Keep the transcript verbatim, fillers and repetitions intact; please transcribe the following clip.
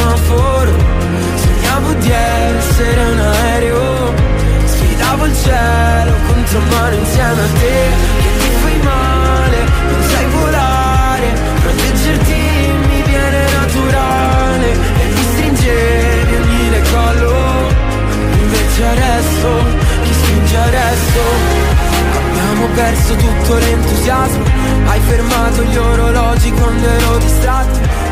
semaforo. Sognavo di essere un aereo, sfidavo il cielo contro mano insieme a te. Che ti fai male, non sai volare, proteggerti mi viene naturale. E mi stringevi ogni decollo, invece adesso, chi stringe adesso? Abbiamo perso tutto l'entusiasmo, hai fermato gli orologi quando ero distratto.